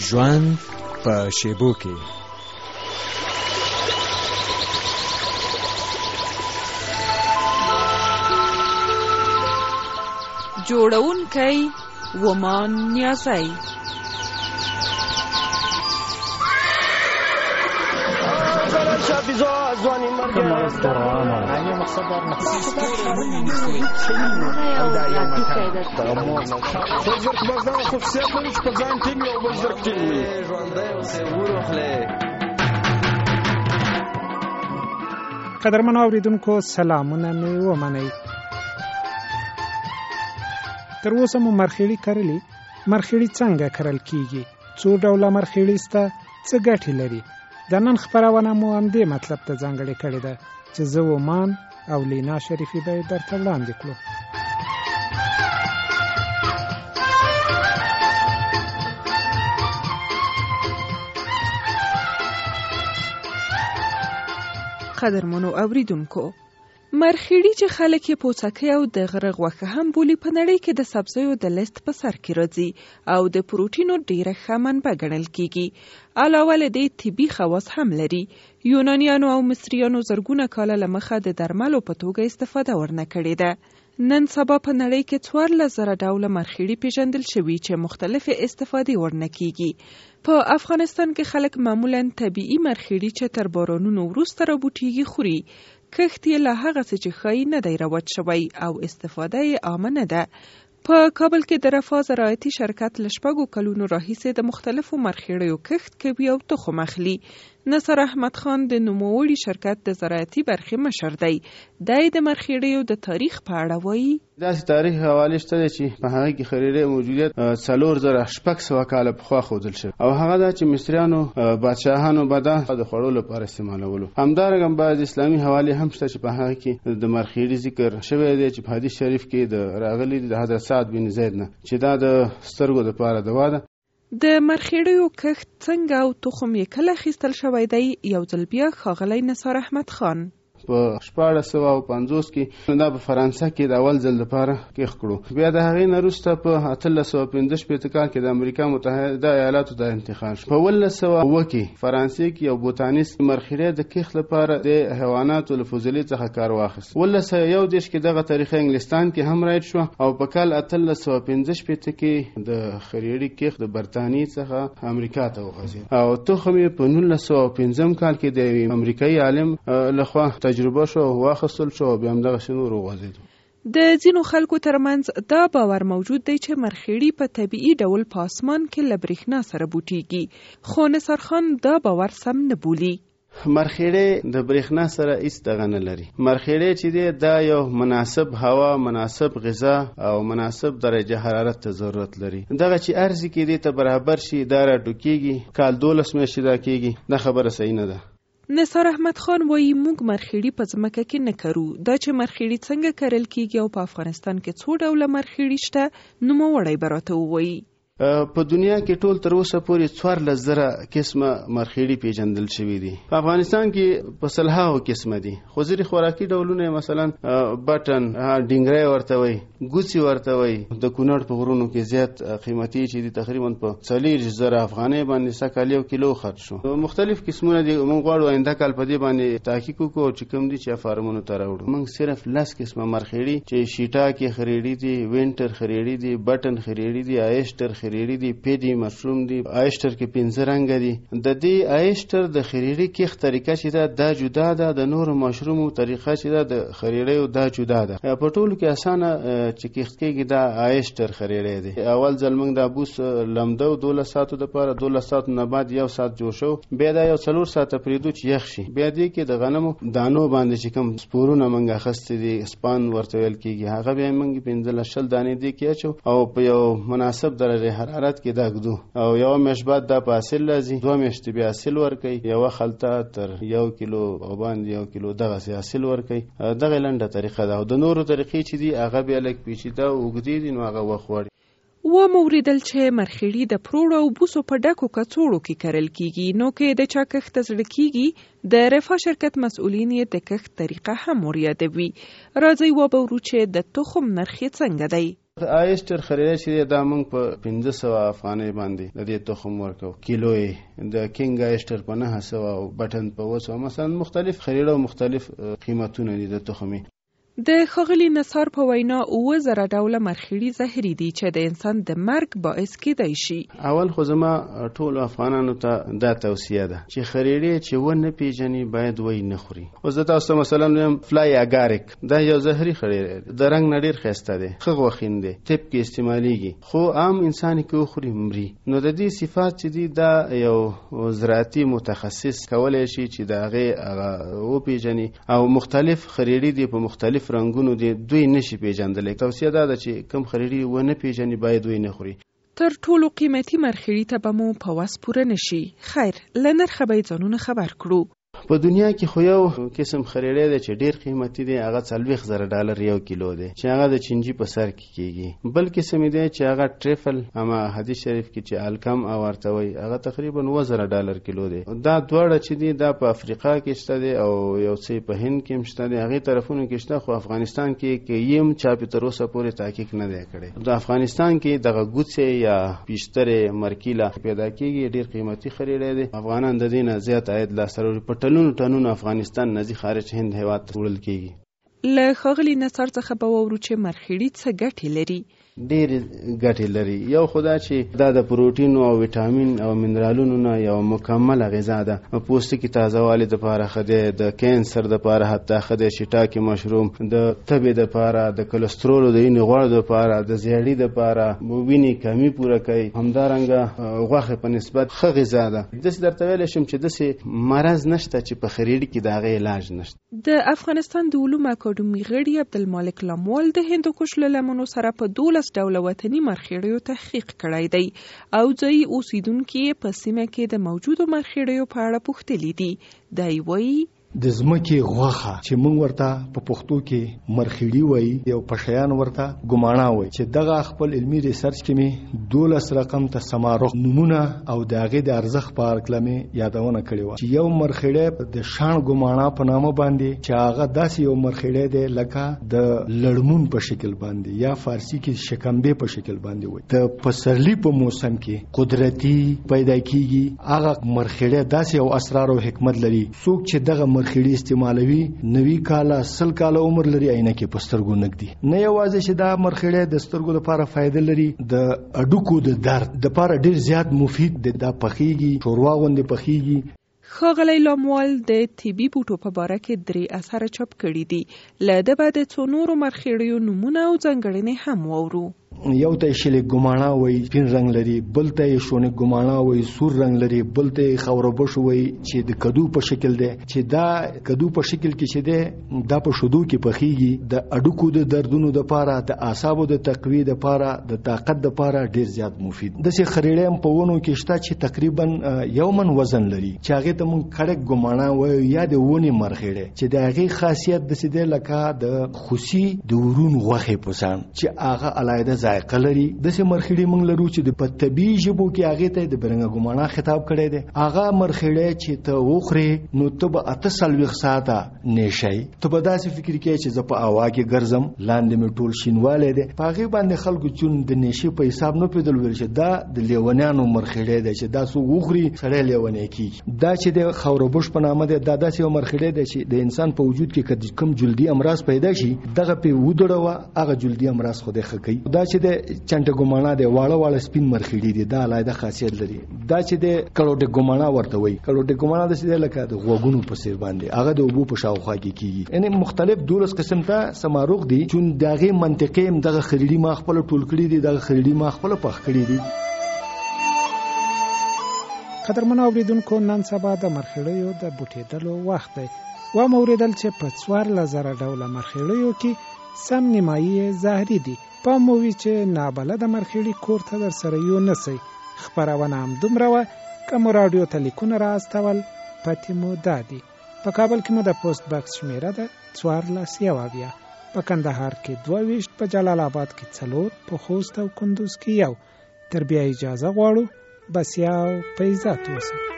ژوند په شیبو کې. جوړونکی ومان نیازی. قدرمن اوریدونکو سلامونه مې ومنئ. تر اوسه مو مرخیړي کرلې؟ مرخیړي څنګه کرل کیږي؟ څو ډوله مرخیړي سته؟ څه ګټې لري؟ د نن خپرونه مو همدې مطلب ته ځانګړې کړې ده چې زه ومان او لینا شریفي به یې درته وړاندې کړو. قدرمنو اوریدونکو، مرخیړي چې خلک یې پوڅکۍ او د غره غوښه هم بولي، په نړۍ کې د سبزیو د لیست په سر کې راځي او د پروټینو ډیره ښه منبع ګڼل کیږي. علاوه له دې طبي خواص هم لري. یونانیانو او مصریانو زرګونه کاله له مخه د درملو په توګه استفاده ورنه کړې ده. نن سبا په نړۍ کې 14,000 ډوله مرخیړي پیژندل شوي چې مختلفې استفادې ورنه کیږي. په افغانستان کې خلک معمولاً طبیعي مرخیړي چې تر بارانونو وروسته رابوټیږي خوري. کښت یې له هغه څه چې ښایي نه دی رواج شوی او استفاده یې عامه نه ده. په کابل کې د رفاه زراعتي شرکت له 6 کلونو راهیسې د مختلفو مرخیړیو کښت کوي او تخم اخلي. نصر احمد خان د نوموړي شرکت د زراعتي برخې مشر دی. دی د مرخیړیو د تاریخ په اړه وایي. داسې تاریخ حواله شته چې په هغه کې خریړې موجودیت 4,600 کاله پخوا ښودل شوی او هغه دا چې مصریانو بادشاهانو به دا د خوړو لپاره استعمالولو. همدارنګه بعض اسلامي حوالې هم شته چې په هغه کې د مرخیړي ذکر شوی دی چې په حدیث شریف کې د راغلي د حضرت سعد بن زید نه چې دا د سترګو لپاره دوا ده. د مرخیړیو کښت څنګه او تخم یې کله اخیستل شوی دی؟ یو ځل بیا ښاغلی نثار احمد خان په 1450 کې دا په فرانسه کې د اول ځل لپاره کښت کړو. بیا د هغې نه وروسته په 1855 کال کې د امریکا متحده ایالاتو ته انتقال شو. په 1900 کې فرانسې کې یو بوتانیست مرخیړي د کښت لپاره د حیواناتو له فضلې څخه کار واخیست. 1901 کې دغه طریقه انګلستان کې هم رایج شو او په کال 1855 کې د خریړي کښت د برتانیې څخه امریکا ته وغځېد او تخم یې په 1905 کال کې د امریکایي عالم لخوا تجربه شو او واخیستل شو بیا هم دغه شنو وغځېد. د ځینو خلکو ترمنځ دا باور موجود دی چې مرخیړي په طبیعي ډول په اسمان کې له برېښنا سره بوټیږي، خو نثار خان دا باور سم نه بولي. مرخیړي د برېښنا سره هیڅ دغه نه لري. مرخیړي چې دی دا یو مناسب هوا، مناسب غذا او مناسب درجه حرارت ته ضرورت لري. دغه چې ارزي کې دی ته برابر شي دا راټوکیږي، کال 12 میاشتې دا کېږي. دا خبره صحیح نه ده. نثار احمد خان وایي موږ مرخیړي په ځمکه کې نه کرو. دا چې مرخیړي څنګه کرل کیږي او په افغانستان کې څو ډوله مرخیړي شته نوموړی به راته ووایي. په دنیا کې ټول تر اوسه پورې 14,000 قسمه مرخیړي پیژندل شوي دي. په افغانستان کې په 100 قسمه دي. خو ځینې خوراکي ډولونه مثلا بټن، ډینګری ورته وایي، ګوڅي ورته وایي. د کونړ په غرونو کې زیات قیمتي چې دي تقریبا په 40,000 افغانۍ باندې سکه یو کیلو خرڅ شو. مختلف قسمونه دي. موږ غواړو آینده کال په دې باندې تحقیق وکړو چې کوم دي چې فارمونو ته راوړو. موږ صرف 10 قسمه مرخیړي چې شیټا کې خریړي دي، وینټر خریړي دي، بټن خریړي دي، آیسټر خریړي دي، پیډي مشروم دي. آیسټر کې 15 رنګ دي. د دې آیسټر د خریړي کښت طریقه چې دا جدا ده، د نور مشرومو طریقه چې د خریړیو دا جدا ده. په ټولو کې اسانه چې کښت کېږي دا آیسټر خریړی دی. اول ځل موږ دا بوس لمدو 12 ساعتو لپاره، 12 ساعتو نه بعد 1 ساعت جوړ شو. بیا دا یو 4 ساعته پریدو چې یخ شي. بیا دې کې د غنمو دانو باندې چې کوم سپورونه موږ اخستې دي، سپان ورته ویل کېږي، هغه بیا موږ 15 دانې دې کې اچو او په یو مناسب درجه حرارت کې داګدو او یو میاشت بعد دا په حاصل راځي. 2 میاشتې بیا حاصل ورکوي. یو خلطه تر 1 کیلو او باندې 1 کیلو دغه حاصل ورکوي. دغه لنډه طریقه ده. او د نورو طریقې چې دي هغه بیا لږ پیچیده او اوږدې دي، نو هغه وخت غواړي. وموریدل چې مرخیړي د پروړو او بوسو په ډکو کڅوړو کې کرل کیږي. نو کې د چا کښت زړه کیږي د رفاه شرکت مسؤلین یې د کښت طریقه هم ور یادوي. راځئ وبورو چې د تخم نرخ څنګه دی. آیسټر خریده چې دا موږ په 1500 افغانۍ باندې د دې تخم ورکو، کیلو یې د کینګ آیسټر په 900 او بټن په 200. مثلا مختلف خریده او مختلف قیمتونه دي د تخمي. د ښاغلي نثار په وینا 7000 ډوله مرخیړي زهري دي چې د انسان د مرګ باعث کېدای شي. اول خو زما ټول افغانانو ته دا توصیه ده چې خریړې چې ونه پیژني باید وای نه خوري. اوس د تاسو مثلا ویم فلای اګاریک، دا یو زهري خریړې د رنگ نډیر خسته ده، خغ وخین ده، تپ کې استعماليږي، خو عام انسان کې خوري مري. نو د دې صفات چې دي دا یو زراعتي متخصص کولای شي چې دا غي او پیژني، او مختلف خریړې دي په مختلف رنگونو دي، دوی نشي پیژندل. توصیه ده چې کم خریړي ونه پیژني باید وای نه خوري. تر ټولو قیمتي مرخیړي ته به مو په وس پوره نشي. خیر، له نرخه به ځانونه خبر کړو. په دنیا کې خو یو قسم خریړې ده چې ډیر قیمتي دی، هغه $40,000 یو کیلو دی چې هغه د چنجي په سر کې کیږي. بل قسم دی چې هغه ټریفل، اما حدیث شریف کې چې الکم او ورته وي، هغه تقریبا $9,000 کیلو دی. دا دواړه چې دی دا په افریقا کې شته دی او یو څه په هند کې شته دی، هغه طرفونو کې شته، خو افغانستان کې یم چا په تر اوسه پورې تحقیق نه دی کړی. د افغانستان کې دغه ګوڅه یا پیشتره مرکیله پیدا کیږي، ډیر قیمتي خریړې دی. افغانان د دینه زیات عاید لاسته په ټنونو افغانستان نزي خارج هند هیواد ته وړل کیږي. له ښاغلي نثار څخه به واورو چې مرخیړي څه ګټې لري. ډېر ګټې لري. یو خدا چې دا د پروتین او ویټامین او منرالونو نه یو مکمل غذا ده. پوستکي تازهوالي لپاره خده، د کینسر لپاره حتی خده، شیټاکي مشروم د تبې لپاره، د کلسترول د وینې غوړ لپاره، د زیړی لپاره، وینې کمی پوره کوي. همدارنګه غوښه په نسبت ښه غذا ده. داسې درته ویلی شم چې داسې مرض نشته چې په خریړي کې د هغې علاج نشته. د افغانستان د علومو اکاډمي غړي عبدالمالک لاموال د هندوکش له لمنو سره په 12 ډوله وطني مرخیړیو تحقیق کړی دی او ځایي اوسیدونکي په سیمه کې د موجودو مرخیړیو په اړه پوښتلي دي. دی وایي د زمکه غوخه چې مونږ ورته په پښتو کې مرخیړی وایي، یو پښیان ورته ګماڼه وایي، چې دغه خپل علمي ریسرچ کې می 12 رقم ته سمارخ نمونه او داغه د ارزخ په اړه کلمې یادونه کړې و چې یو مرخیړی د شان ګماڼه په نامه باندې چې هغه داسې یو مرخیړی دی لکه د لړمون په شکل باندې یا فارسی کې شکمبه په شکل باندې وایي. د پسرلی په موسم کې قدرتی پیدا کیږي. هغه مرخیړی داسې یو اسرار او حکمت لري. څوک چې دغه مرخیړي استعمالوي 90 کاله 100 کاله عمر لري، عینکې په سترګو نږدي. نه یوازې چې دا مرخیړي د سترګو لپاره فائدہ لري، د اډوکو د درد د لپاره ډیر زیات مفید دی. دا پخیږي، شوروا غوندې پخیږي. ښاغلی لاموال د طبي بوټو په باره کې 3 اثاره چاپ کړي دي. له ده به د څو نورو مرخیړیو نومونه او ځانګړنې هم واورو. یو ته شلې ګماڼه وای، سپین رنگ لري، بل ته شونه ګماڼه وای، سور رنگ لري، بل ته خوربش وای چې د کدو په شکل دی، چې دا کدو په شکل کې چې دی دا په شودو کې پخیږي. د اډوکو د دردونو لپاره، د اعصابو د تقویه لپاره، د طاقت لپاره ډیر زیات مفید. د سې خریړې هم په ونو کې شته چې تقریبا 1 من وزن لري، چې هغه ته مونږ کړک ګماڼه وای یا د ونی مرخیړې، چې د هغه خاصیت د سې دی لکه د خوسی د ورون غوخه پسان چې هغه علایده ذائقه لري. د سې مرخیړي مونږ لرو چې د په طبيعي ژبو کې هغه ته د برنګ ګماڼه خطاب کړي دي. هغه مرخیړي چې ته وخوري نو ته به 48 ساعته نشي. ته به داسې فکر کې چې زه په هوا کې ګرځم، لاندې مې ټول شینواله دي. په هغه باندې خلکو چون د نشي په حساب نه پیدل ویل چې دا د لیونانو مرخیړي دي چې دا سو وخوري سړی لیونی کی. دا چې د خوربش په نامه ده، دا داسې مرخیړي دي چې د انسان په وجود کې کم جلدی امراض پیدا شي دغه په ودړو هغه جلدی امراض خوده خکې. دا چې د چنټ ګماڼه دی، واړه واړه سپین مرخیړي دي، دا علایده خاصیت لري. دا چې د کلوټ ګماڼه ورته وایي، کلوټ ګماڼه د سیده لکه د غوګونو په سیر باندې هغه د اوبو په شاوخوا کې کیږي. یعنی مختلف 12 قسم ته سماروغ دي چې دغه منطقې هم دغه خریړي ما خپل ټول کړي دي، دغه خریړي ما خپل پخ کړي دي. قدرمنو اوریدونکو، نن سبا د مرخیړیو د بوټېدلو وخت دی. و موریدل چې په 14,000 ډوله مرخیړیو کې سم نیمایي زهري دي. پام مو وي چې نابلده مرخیړي کور ته در سره یو نسی. خبرونه هم دومره وه که مو راډیو ته لیکونه را استول پتې مو دادي. په کابل کې مو د پوسټ باکس شمیره ده 1470، په کندهار کې 22، په جلال آباد کې 4، په خوست او کندوز کې 1. تر بیا اجازه غواړو. بس یاو په عزت اوسئ.